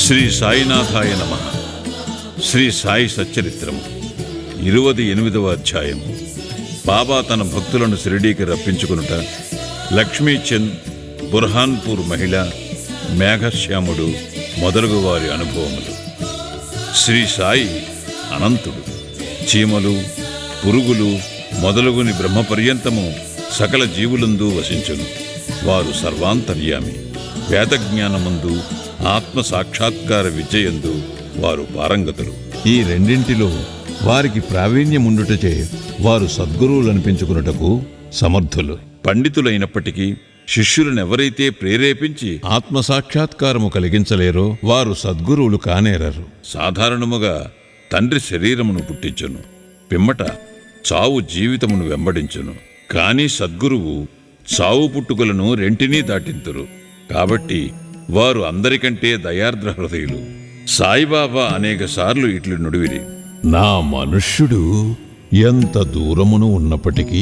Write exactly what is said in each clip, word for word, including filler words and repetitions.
శ్రీ సాయినాథాయ నమః. శ్రీ సాయి సచ్చరిత్రము ఇరువది ఎనిమిదవ అధ్యాయం. బాబా తన భక్తులను షిరిడీకి రప్పించుకునుట, లక్ష్మీచంద్, బుర్హాన్పూర్ మహిళ, మేఘశ్యాముడు మొదలగు వారి అనుభవములు. శ్రీ సాయి అనంతుడు. చీమలు, పురుగులు మొదలుగుని బ్రహ్మపర్యంతము సకల జీవులందు వసించును. వారు సర్వాంతర్యామి. వేదజ్ఞానమందు, ఆత్మ సాక్షాత్కార విద్యయందు వారు పారంగతులు. ఈ రెండింటిలో వారికి ప్రావీణ్యముండుటచే వారు సద్గురువులనిపించుకున్నటకు సమర్థులు. పండితులైనప్పటికీ శిష్యులనెవరైతే ప్రేరేపించి ఆత్మసాక్షాత్కారము కలిగించలేరో వారు సద్గురువులు కానేరరు. సాధారణముగా తండ్రి శరీరమును పుట్టించును, పిమ్మట చావు జీవితమును వెంబడించును. కాని సద్గురువు చావు పుట్టుకలను రెంటినీ దాటింతురు. కాబట్టి వారు అందరికంటే దయార్ద్ర హృదయులు. సాయిబాబా అనేక సార్లు ఇట్లు నుడివిరి: నా మనుష్యుడు ఎంత దూరమును ఉన్నప్పటికీ,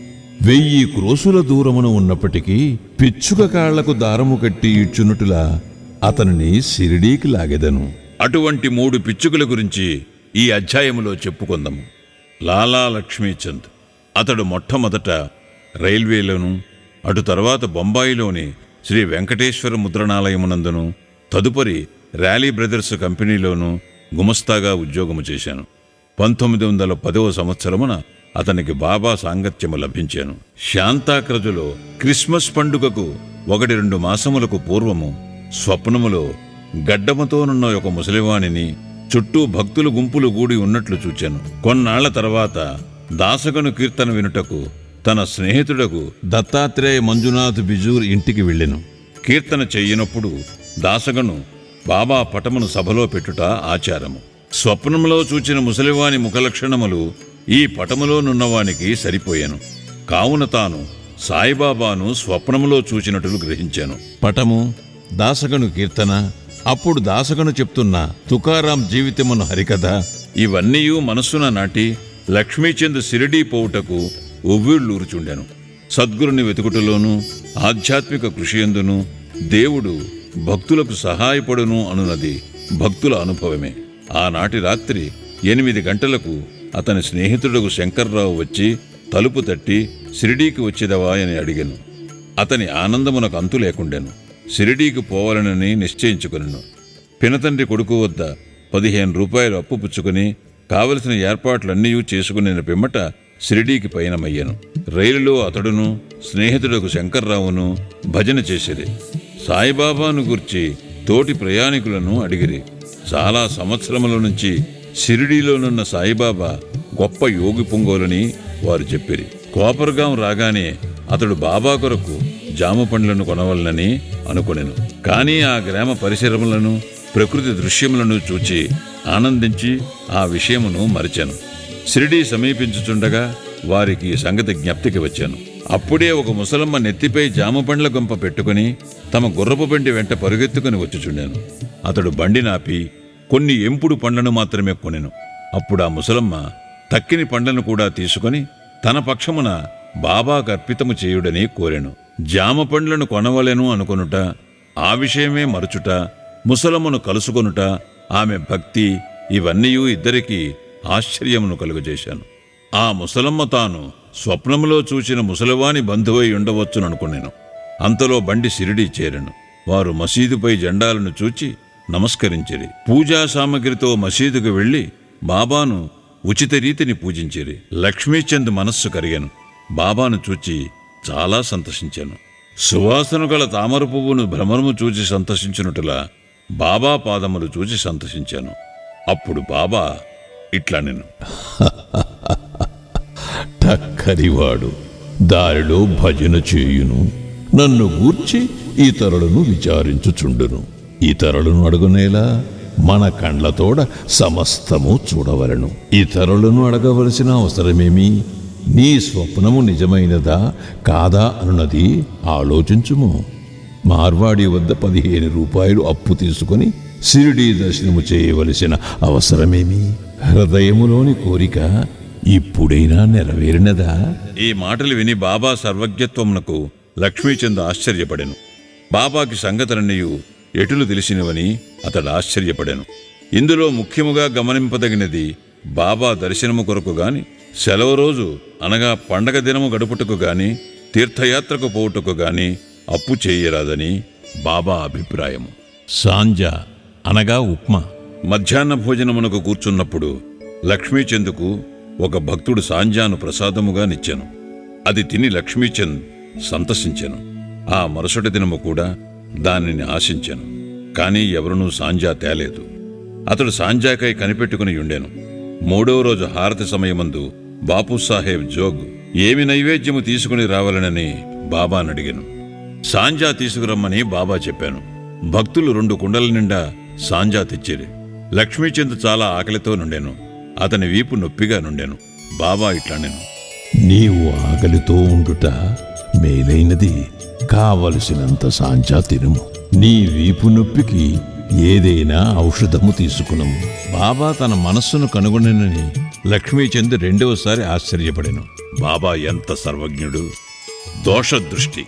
వెయ్యి క్రోసుల దూరమును ఉన్నప్పటికీ పిచ్చుక కాళ్లకు దారము కట్టి ఇచ్చునుటులా అతనిని షిరిడీకి లాగెదను. అటువంటి మూడు పిచ్చుకల గురించి ఈ అధ్యాయములో చెప్పుకుందాము. లాలా లక్ష్మీచంద్. అతడు మొట్టమొదట రైల్వేలోను, అటు తర్వాత బొంబాయిలోని శ్రీ వెంకటేశ్వర ముద్రణాలయమునందును, తదుపరి ర్యాలీ బ్రదర్స్ కంపెనీలోనూ గుమస్తాగా ఉద్యోగము చేశాను. పంతొమ్మిది వందల పదవ సంవత్సరమున అతనికి బాబా సాంగత్యము లభించాను. శాంతాక్రజులో క్రిస్మస్ పండుగకు ఒకటి రెండు మాసములకు పూర్వము స్వప్నములో గడ్డముతోనున్న ఒక ముసలివాణిని చుట్టూ భక్తులు గుంపులు గూడి ఉన్నట్లు చూచాను. కొన్నాళ్ల తర్వాత దాసగను కీర్తన వినుటకు తన స్నేహితుడకు దత్తాత్రేయ మంజునాథ్ బిజూర్ ఇంటికి వెళ్ళెను. కీర్తన చెయ్యనప్పుడు దాసగను బాబా పటమును సభలో పెట్టుట ఆచారము. స్వప్నంలో చూచిన ముసలివాని ముఖలక్షణములు ఈ పటములోనున్నవానికి సరిపోయాను. కావున తాను సాయిబాబాను స్వప్నములో చూచినట్లు గ్రహించాను. పటము, దాసగను కీర్తన, అప్పుడు దాసగను చెప్తున్న తుకారాం జీవితమును హరికథ ఇవన్నీయూ మనస్సున నాటి లక్ష్మీచంద్ షిరిడీ పోవుటకు ఉవ్విళ్ళూరుచుండెను. సద్గురుని వెతుకుటలోనూ ఆధ్యాత్మిక కృషియందును దేవుడు భక్తులకు సహాయపడును అనున్నది భక్తుల అనుభవమే. ఆనాటి రాత్రి ఎనిమిది గంటలకు అతని స్నేహితుడుకు శంకర్రావు వచ్చి తలుపు తట్టి షిరిడీకి వచ్చేదవా అని అడిగాను. అతని ఆనందమునకు అంతు లేకుండెను. షిరిడీకి పోవాలనని నిశ్చయించుకున్నాను. పినతండ్రి కొడుకు వద్ద పదిహేను రూపాయలు అప్పు పుచ్చుకుని కావలసిన ఏర్పాట్లన్నీ చేసుకునే పిమ్మట షిరిడీకి పయనమయ్యాను. రైలులో అతడును స్నేహితుడుకు శంకర్రావును భజన చేసిరి. సాయిబాబాను గుర్చి తోటి ప్రయాణికులను అడిగిరి. చాలా సంవత్సరముల నుంచి షిరిడీలోనున్న సాయిబాబా గొప్ప యోగి పొంగోలని వారు చెప్పిరి. కోపర్గాం రాగానే అతడు బాబా కొరకు జామ పండ్లను కొనవలనని అనుకొనెను. కానీ ఆ గ్రామ పరిసరములను, ప్రకృతి దృశ్యములను చూచి ఆనందించి ఆ విషయమును మరిచాను. షిరిడీ సమీపించుచుండగా వారికి సంగతి జ్ఞప్తికి వచ్చాను. అప్పుడే ఒక ముసలమ్మ నెత్తిపై జామపండ్ల గొంప పెట్టుకుని తమ గుర్రపు బండి వెంట పరుగెత్తుకుని వచ్చుచుండాను. అతడు బండి నాపి కొన్ని ఎంపుడు పండ్లను మాత్రమే కొనెను. అప్పుడు ఆ ముసలమ్మ తక్కిని పండ్లను కూడా తీసుకుని తన పక్షమున బాబాకు అర్పితము చేయుడని కోరెను. జామ పండ్లను కొనవలెను అనుకొనుట, ఆ విషయమే మరుచుట, ముసలమ్మను కలుసుకొనుట, ఆమె భక్తి ఇవన్నీయూ ఇద్దరికీ ఆశ్చర్యమును కలుగజేశాను. ఆ ముసలమ్మ తాను స్వప్నములో చూచిన ముసలివాని బంధువై ఉండవచ్చుననుకునేను. అంతలో బండి షిరిడీ చేరెను. వారు మసీదుపై జెండాలను చూచి నమస్కరించిరి. పూజా సామగ్రితో మసీదుకు వెళ్లి బాబాను ఉచిత రీతిని పూజించిరి. లక్ష్మీచంద్ మనస్సు కరిగాను. బాబాను చూచి చాలా సంతోషించాను. సువాసన గల తామర పువ్వును భ్రమరము చూచి సంతోషించినట్టులా బాబా పాదములు చూచి సంతోషించాను. అప్పుడు బాబా ఇట్లా నేను టక్కరివాడు దారిలో భజన చేయును, నన్ను గూర్చి ఇతరులను విచారించుచుండును. ఇతరులను అడుగునేలా మన కండ్లతోడ సమస్తము చూడవలను. ఇతరులను అడగవలసిన అవసరమేమి? నీ స్వప్నము నిజమైనదా కాదా అనున్నది ఆలోచించుము. మార్వాడి వద్ద పదిహేను రూపాయలు అప్పు తీసుకుని షిరిడీ దర్శనము చేయవలసిన అవసరమేమి? హృదయములోని కోరిక ఇప్పుడైనా నెరవేరినదా? ఈ మాటలు విని బాబా సర్వజ్ఞత్వమునకు లక్ష్మీచంద్ ఆశ్చర్యపడెను. బాబాకి సంగతులన్నయూ ఎటులు తెలిసినవని అతడు ఆశ్చర్యపడాను. ఇందులో ముఖ్యముగా గమనింపదగినది బాబా దర్శనము కొరకు గాని, సెలవు రోజు అనగా పండగ దినము గడుపుటకు గాని, తీర్థయాత్రకు పోవుటకు గాని అప్పు చేయరాదని బాబా అభిప్రాయము. సాంజా అనగా ఉప్మా. మధ్యాహ్న భోజనమునకు కూర్చున్నప్పుడు లక్ష్మీచంద్కు ఒక భక్తుడు సాంజాను ప్రసాదముగా నిచ్చెను. అది తిని లక్ష్మీచంద్ సంతసించెను. ఆ మరుసటి దినము కూడా దానిని ఆశించెను. కాని ఎవరునూ సాంజా తేలేదు. అతడు సాంజాకై కనిపెట్టుకుని ఉండెను. మూడవ రోజు హారతి సమయమందు బాపూసాహెబ్ జోగ్ ఏమి నైవేద్యము తీసుకుని రావాలనని బాబానడిగాను. సాంజా తీసుకురమ్మని బాబా చెప్పాను. భక్తులు రెండు కుండల నిండా సాంజా తెచ్చిరి. లక్ష్మీచంద్ చాలా ఆకలితో నుండెను. అతని వీపు నొప్పిగా నుండెను. బాబా ఇట్లనెను, నీవు ఆకలితో ఉండుట మేలైనది. కావలసినంత సాంజా తినుము. నీ వీపు నొప్పికి ఏదైనా ఔషధము తీసుకునము. బాబా తన మనస్సును కనుగొనని లక్ష్మీచంద్ రెండవసారి ఆశ్చర్యపడెను. బాబా ఎంత సర్వజ్ఞుడు! దోషదృష్టి.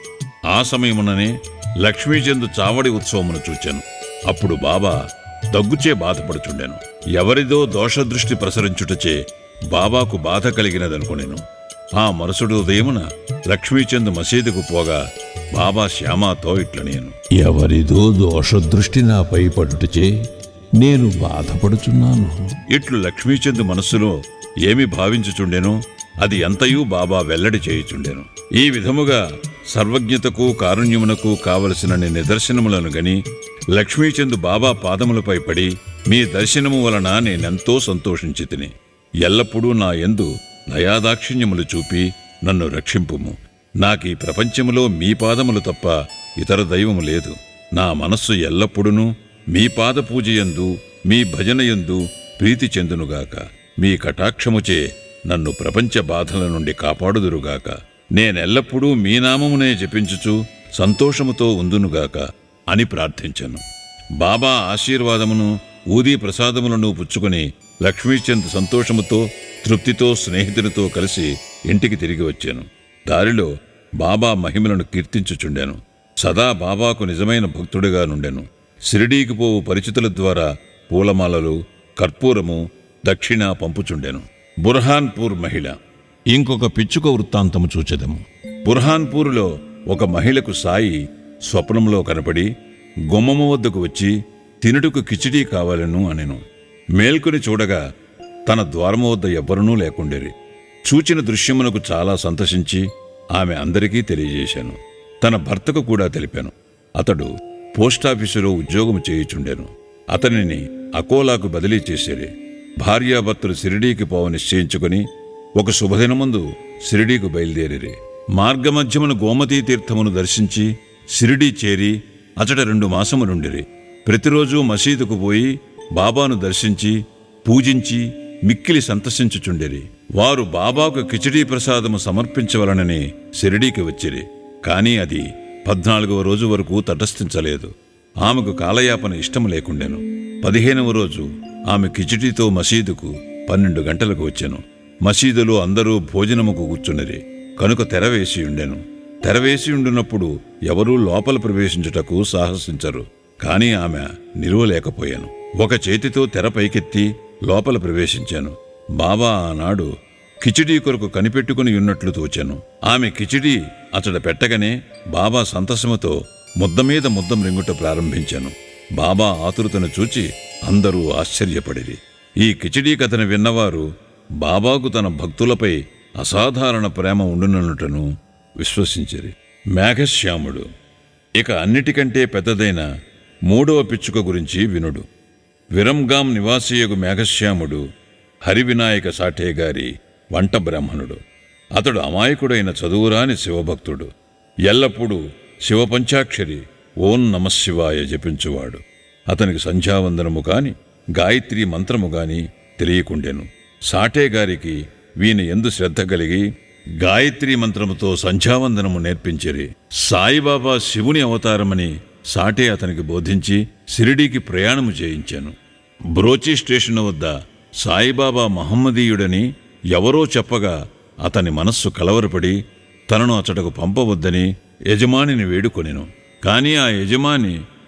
ఆ సమయముననే లక్ష్మీచంద్ చావడి ఉత్సవమును చూచాను. అప్పుడు బాబా దగ్గుచే బాధపడుచుండెను. ఎవరిదో దోషదృష్టి ప్రసరించుటచే బాబాకు బాధ కలిగినదనుకొనెను. ఆ మరుసటి ఉదయమున లక్ష్మీచంద్ మసీదుకు పోగా బాబా శ్యామాతో ఇట్లనేను, ఎవరిదో దోషదృష్టి నాపై పడుటచే నేను బాధపడుచున్నాను. ఇట్లు లక్ష్మీచంద్ మనస్సులో ఏమి భావించుచుండెనో అది ఎంతయూ బాబా వెల్లడి చేయుచుండెను. ఈ విధముగా సర్వజ్ఞతకు కారుణ్యమునకు కావలసినన్ని నిదర్శనములను గని లక్ష్మీచంద్ బాబా పాదములపై పడి, మీ దర్శనము వలన నేనెంతో సంతోషించి తిని, ఎల్లప్పుడూ నా యందు దయాదాక్షిణ్యములు చూపి నన్ను రక్షింపుము. నాకీ ప్రపంచములో మీ పాదములు తప్ప ఇతర దైవము లేదు. నా మనస్సు ఎల్లప్పుడూ మీ పాద పూజయందు, మీ భజనయందు ప్రీతి చెందునుగాక. మీ కటాక్షముచే నన్ను ప్రపంచ బాధల నుండి కాపాడుదురుగాక. నేనెల్లప్పుడూ మీ నామమునే జపించుచు సంతోషముతో ఉందునుగాక అని ప్రార్థించను. బాబా ఆశీర్వాదమును, ఊదీ ప్రసాదములను పుచ్చుకుని లక్ష్మీచంద్ సంతోషముతో, తృప్తితో స్నేహితునితో కలిసి ఇంటికి తిరిగి వచ్చాను. దారిలో బాబా మహిమలను కీర్తించుచుండెను. సదా బాబాకు నిజమైన భక్తుడిగా నుండెను. షిరిడీకి పోవు పరిచితుల ద్వారా పూలమాలలు, కర్పూరము, దక్షిణ పంపుచుండెను. బుర్హాన్పూర్ మహిళ. ఇంకొక పిచ్చుక వృత్తాంతము చూచెదము. బుర్హాన్పూరులో ఒక మహిళకు సాయి స్వప్నంలో కనపడి గుమ్మము వద్దకు వచ్చి తినుటకు కిచిడీ కావాలను అనెను. మేల్కొని చూడగా తన ద్వారము వద్ద ఎవ్వరనూ లేకుండేరి. చూచిన దృశ్యమునకు చాలా సంతసించి ఆమె అందరికీ తెలియజేశాను. తన భర్తకు కూడా తెలిపాను. అతడు పోస్టాఫీసులో ఉద్యోగము చేయుచుండెను. అతనిని అకోలాకు బదిలీ చేసేది. భార్యాభర్తలు షిరిడీకి పోవ నిశ్చయించుకుని ఒక శుభదినముందు షిరిడీకు బయలుదేరిరి. మార్గమధ్యమున గోమతీ తీర్థమును దర్శించి షిరిడీ చేరి అచట రెండు మాసములుండిరి. ప్రతిరోజు మసీదుకు పోయి బాబాను దర్శించి పూజించి మిక్కిలి సంతసించుచుండిరి. వారు బాబాకు కిచిడీ ప్రసాదము సమర్పించవలనని షిరిడీకి వచ్చిరి. కాని అది పద్నాలుగవ రోజు వరకు తటస్థించలేదు. ఆమెకు కాలయాపన ఇష్టము లేకుండెను. పదిహేనవ రోజు ఆమె కిచిడీతో మసీదుకు పన్నెండు గంటలకు వచ్చెను. మసీదులో అందరూ భోజనముకు కూర్చున్నరి. కనుక తెరవేసి ఉండెను. తెరవేసి ఉండునప్పుడు ఎవరూ లోపల ప్రవేశించుటకు సాహసించరు. కాని ఆమె నిలువలేకపోయాను. ఒక చేతితో తెర పైకెత్తి లోపల ప్రవేశించాను. బాబా ఆనాడు కిచిడీ కొరకు కనిపెట్టుకుని ఉన్నట్లు తోచాను. ఆమె కిచిడీ అతడ పెట్టగానే బాబా సంతసముతో ముద్దమీద ముద్దం రింగుట ప్రారంభించాను. బాబా ఆతురతను చూచి అందరూ ఆశ్చర్యపడిరి. ఈ కిచిడీ కథను విన్నవారు బాబాకు తన భక్తులపై అసాధారణ ప్రేమ ఉండుననుటను విశ్వసించిరి. మేఘశ్యాముడు. ఇక అన్నిటికంటే పెద్దదైన మూడవ పిచ్చుక గురించి వినుడు. విరంగాం నివాసియగు మేఘశ్యాముడు హరివినాయక సాఠే గారి వంట బ్రాహ్మణుడు. అతడు అమాయకుడైన చదువురాని శివభక్తుడు. ఎల్లప్పుడూ శివపంచాక్షరి ఓం నమశివాయ జపించువాడు. అతనికి సంధ్యావందనము కాని గాయత్రీ మంత్రము గాని తెలియకుండెను. సాఠే గారికి వీని ఎందు శ్రద్ధ కలిగి గాయత్రీ మంత్రముతో సంధ్యావందనము నేర్పించిరి. సాయిబాబా శివుని అవతారమని సాఠే అతనికి బోధించి షిరిడీకి ప్రయాణము చేయించాను. బ్రోచి స్టేషను వద్ద సాయిబాబా మహమ్మదీయుడని ఎవరో చెప్పగా అతని మనస్సు కలవరపడి తనను అతడకు పంపవద్దని యజమానిని వేడుకొనెను. కాని ఆ యజమాని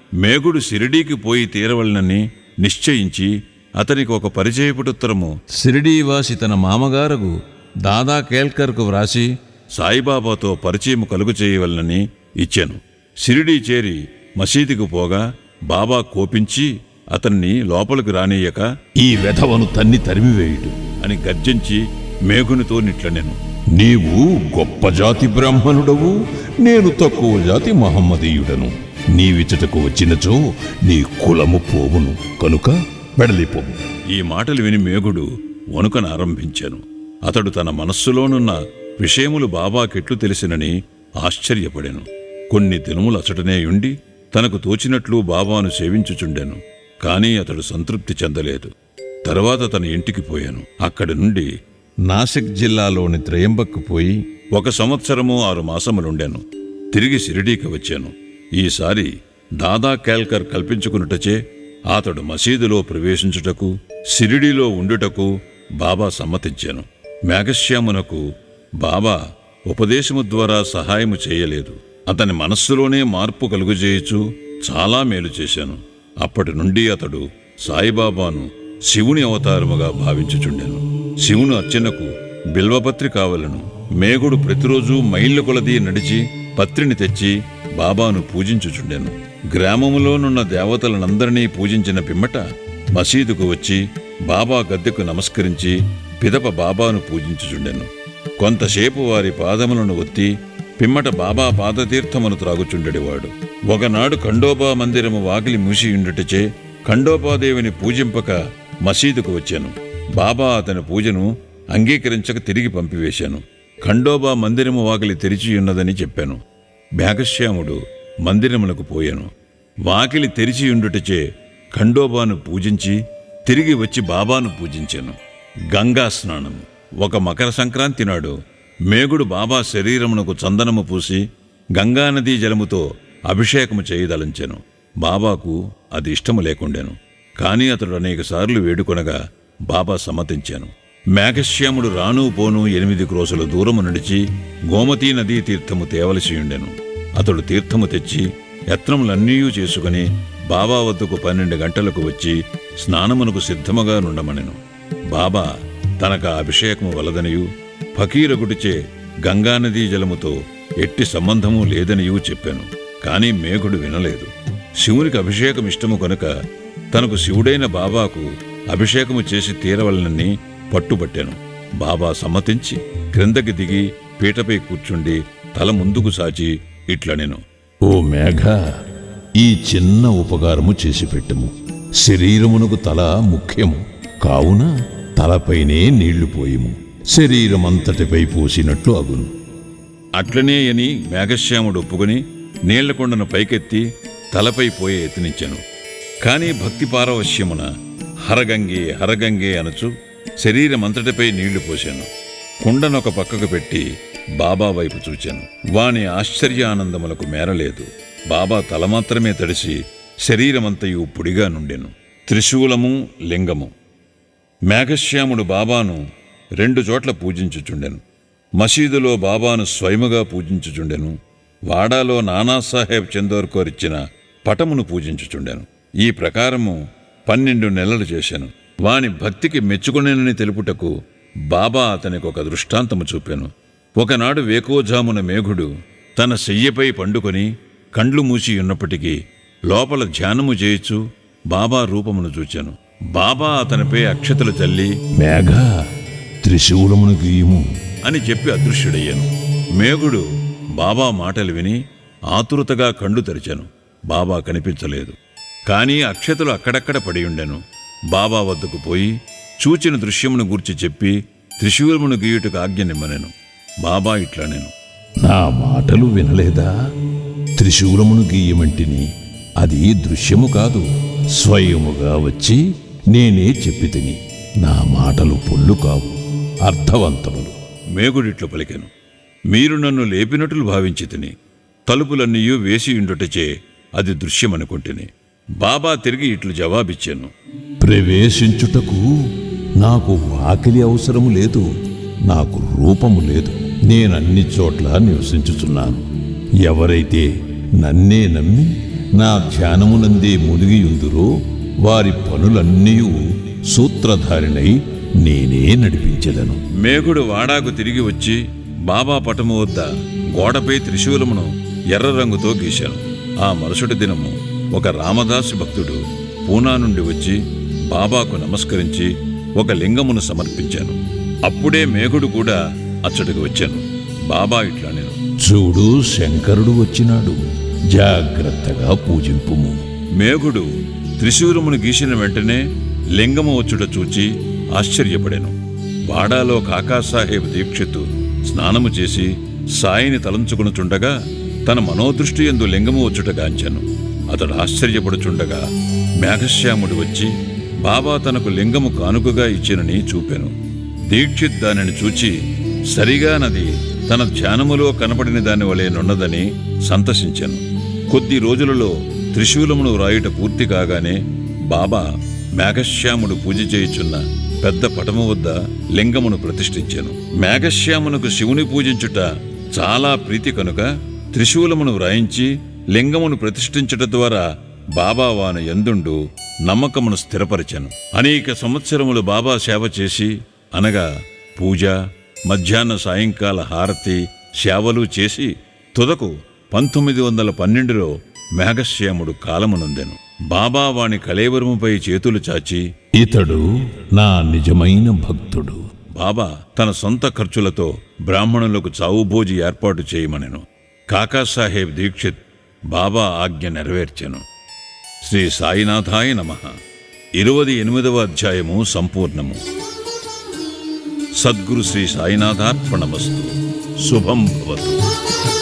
మేఘుడు షిరిడీకి పోయి తీరవలనని నిశ్చయించి అతనికి ఒక పరిచయపుటుత్తరము షిరిడీవాసి తన మామగారకు దాదా కేల్కర్కు వ్రాసి సాయిబాబాతో పరిచయం కలుగు చేయవలనని ఇచ్చాను. షిరిడీ చేరి మసీదుకు పోగా బాబా కోపించి అతన్ని లోపలికి రానియ్యక ఈ వెధవను తన్ని తరిమివేయుడు అని గర్జించి మేఘునితో నిట్లనెను. నీవు గొప్ప జాతి బ్రాహ్మణుడవు, నేను తక్కువ జాతి మహమ్మదీయుడను. నీవిచటకు వచ్చినచో నీ కులము పోవును, కనుక వెడలిపోవు. ఈ మాటలు విని మేఘుడు వణుకనారంభించాను. అతడు తన మనస్సులోనున్న విషయములు బాబాకెట్లు తెలిసినని ఆశ్చర్యపడెను. కొన్ని దినములు అచటనేయుండి తనకు తోచినట్లు బాబాను సేవించుచుండెను. కాని అతడు సంతృప్తి చెందలేదు. తరువాత తన ఇంటికి పోయాను. అక్కడి నుండి నాసిక్ జిల్లాలోని త్రయంబక్కు పోయి ఒక సంవత్సరము ఆరు మాసములుండాను. తిరిగి షిరిడీకి వచ్చాను. ఈసారి దాదా కేల్కర్ కల్పించుకున్నటచే అతడు మసీదులో ప్రవేశించుటకు, షిరిడీలో ఉండుటకు బాబా సమ్మతించాను. మేఘశ్యామునకు బాబా ఉపదేశము ద్వారా సహాయము చేయలేదు. అతని మనస్సులోనే మార్పు కలుగుజేయచు చాలా మేలు చేశాను. అప్పటి నుండి అతడు సాయిబాబాను శివుని అవతారముగా భావించుచుండెను. శివుని అర్చనకు బిల్వపత్రి కావలను. మేఘుడు ప్రతిరోజు మైళ్ళ కొలది నడిచి పత్రిని తెచ్చి బాబాను పూజించుచుండెను. గ్రామములోనున్న దేవతలనందరినీ పూజించిన పిమ్మట మసీదుకు వచ్చి బాబా గద్దెకు నమస్కరించి పిదప బాబాను పూజించుచుండెను. కొంతసేపు వారి పాదములను ఒత్తి పిమ్మట బాబా పాదతీర్థమును త్రాగుచుండెడివాడు. ఒకనాడు ఖండోబా మందిరము వాకిలి మూసియుండుటచే ఖండోబాదేవిని పూజింపక మసీదుకు వచ్చాను. బాబా అతని పూజను అంగీకరించక తిరిగి పంపివేశాను. ఖండోబా మందిరము వాకిలి తెరిచియున్నదని చెప్పాను. మేఘశ్యాముడు మందిరములకు పోయాను. వాకిలి తెరిచియుండుటచే ఖండోబాను పూజించి తిరిగి వచ్చి బాబాను పూజించాను. గంగా స్నానం. ఒక మకర సంక్రాంతి నాడు మేఘుడు బాబా శరీరమునకు చందనము పూసి గంగానదీ జలముతో అభిషేకము చేయదలంచెను. బాబాకు అది ఇష్టము లేకుండెను. కాని అతడు అనేక సార్లు వేడుకొనగా బాబా సమ్మతించాను. మేఘశ్యాముడు రాను పోను ఎనిమిది క్రోసుల దూరము నడిచి గోమతీ నదీ తీర్థము తేవలసియుండెను. అతడు తీర్థము తెచ్చి యత్నములన్నీ చేసుకుని బాబా వద్దకు పన్నెండు గంటలకు వచ్చి స్నానమునకు సిద్ధముగా నుండమనెను. బాబా తనక అభిషేకము వలదనియు ఫకీరగుడిచే గంగానదీ జలముతో ఎట్టి సంబంధము లేదనియూ చెప్పాను. కాని మేఘుడు వినలేదు. శివునికి అభిషేకం ఇష్టము కనుక తనకు శివుడైన బాబాకు అభిషేకము చేసి తీరవలనని పట్టుబట్టాను. బాబా సమ్మతించి క్రిందకి దిగి పీటపై కూర్చుండి తల ముందుకు సాచి ఇట్లనెను. ఓ మేఘ, ఈ చిన్న ఉపకారము చేసి పెట్టము. శరీరమునకు తల ముఖ్యము కావున తలపైనే నీళ్లు పోయము. శరీరమంతటిపై పోసినట్లు అగును. అట్లనే అని మేఘశ్యాముడు ఒప్పుకొని నీళ్లకొండను పైకెత్తి తలపై పోయే యత్నించెను. కాని భక్తి పారవశ్యమున హరగంగే హరగంగే అనుచు శరీరమంతటిపై నీళ్లు పోశాను. కుండనొక పక్కకు పెట్టి బాబా వైపు చూచాను. వాని ఆశ్చర్యానందములకు మేరలేదు. బాబా తల మాత్రమే తడిసి శరీరమంతయు పొడిగా నుండెను. త్రిశూలము, లింగము. మేఘశ్యాముడు బాబాను రెండు చోట్ల పూజించుచుండెను. మసీదులో బాబాను స్వయముగా పూజించుచుండెను. వాడాలో నానాసాహెబ్ చందోర్కర్ ఇచ్చిన పటమును పూజించుచుండెను. ఈ ప్రకారము పన్నెండు నెలలు చేశాను. వాని భక్తికి మెచ్చుకొనేనని తెలుపుటకు బాబా అతనికి ఒక దృష్టాంతము చూపాను. ఒకనాడు వేకోజామున మేఘుడు తన శయ్యపై పండుకొని కండ్లు మూసి ఉన్నప్పటికీ లోపల ధ్యానము చేయుచు బాబా రూపమును చూచాను. బాబా అతనిపై అక్షతలు చల్లి మేఘ, త్రిశూలమును గీయము అని చెప్పి అదృశ్యుడయ్యాను. మేఘుడు బాబా మాటలు విని ఆతురతగా కళ్ళు తెరిచాను. బాబా కనిపించలేదు. కాని అక్షతలు అక్కడక్కడ పడియుండెను. బాబా వద్దకు పోయి చూచిన దృశ్యమును గూర్చి చెప్పి త్రిశూలమును గీయుటకు ఆజ్ఞనిమ్మనెను. బాబా ఇట్లనెను. నా మాటలు వినలేదా? త్రిశూలమును గీయమంటిని అది దృశ్యము కాదు, స్వయముగా వచ్చి నేనే చెప్పి తిని. నా మాటలు పొల్లు కావు, అర్థవంతములు. మేఘుడిట్లు పలికెను. మీరు నన్ను లేపినట్లు భావించి తిని తలుపులన్నీయూ వేసియుండుటచే అది దృశ్యమనుకుంటుని. బాబా తిరిగి ఇట్లు జవాబిచ్చాను. ప్రవేశించుటకు నాకు వాకిలి అవసరము లేదు, నాకు రూపము లేదు. నేనన్ని చోట్ల నివసించుచున్నాను. ఎవరైతే నన్నే నమ్మి నా ధ్యానమునందే మునిగియుందురో వారి పనులన్నీ సూత్రధారినై నేనే నడిపించెదను. మేఘుడు వాడాకు తిరిగి వచ్చి బాబా పటము వద్ద గోడపై త్రిశూలమును ఎర్ర రంగుతో గీశాను. ఆ మరుసటి దినము ఒక రామదాసి భక్తుడు పూనా నుండి వచ్చి బాబాకు నమస్కరించి ఒక లింగమును సమర్పించాను. అప్పుడే మేఘుడు కూడా అచ్చటికి వచ్చాను. బాబా ఇట్లా నేను, చూడు, శంకరుడు వచ్చినాడు, జాగ్రత్తగా పూజింపుము. మేఘుడు త్రిశూలమును గీసిన వెంటనే లింగము వచ్చుట చూచి ఆశ్చర్యపడాను. వాడాలో కాకాసాహెబ్ దీక్షిత్ స్నానము చేసి సాయిని తలంచుకునుచుండగా తన మనోదృష్టి యందు లింగము వచ్చుట గాంచాను. అతడు ఆశ్చర్యపడుచుండగా మేఘశ్యాముడు వచ్చి బాబా తనకు లింగము కానుకగా ఇచ్చినని చూపెను. దీక్షిత్ దానిని చూచి సరిగా నది తన ధ్యానములో కనబడిన దాని వలె నున్నదని సంతసించాను. కొద్ది రోజులలో త్రిశూలమును వ్రాయుట పూర్తి కాగానే బాబా మేఘశ్యాముడు పూజ చేయుచున్న పెద్ద పటము వద్ద లింగమును ప్రతిష్ఠించాను. మేఘశ్యామునకు శివుని పూజించుట చాలా ప్రీతి కనుక త్రిశూలమును వ్రాయించి లింగమును ప్రతిష్ఠించుట ద్వారా బాబా వాను యందుండు నమ్మకమును స్థిరపరిచాను. అనేక సంవత్సరములు బాబా సేవ చేసి, అనగా పూజ, మధ్యాహ్న సాయంకాల హారతి సేవలు చేసి తుదకు పంతొమ్మిది వందల పన్నెండులో మేఘశ్యాముడు కాలమునందెను. బాబా వాని కళేవరముపై చేతులు చాచి, ఇతడు నా నిజమైన భక్తుడు. బాబా తన సొంత ఖర్చులతో బ్రాహ్మణులకు చావుభోజి ఏర్పాటు చేయమనెను. కాకాసాహెబ్ దీక్షిత్ బాబా ఆజ్ఞ నెరవేర్చెను. శ్రీ సాయినాథాయ నమః. ఇరవై ఎనిమిదవ అధ్యాయము సంపూర్ణము. సద్గురు శ్రీ సాయినాథార్పణమస్తు. శుభం భవతు.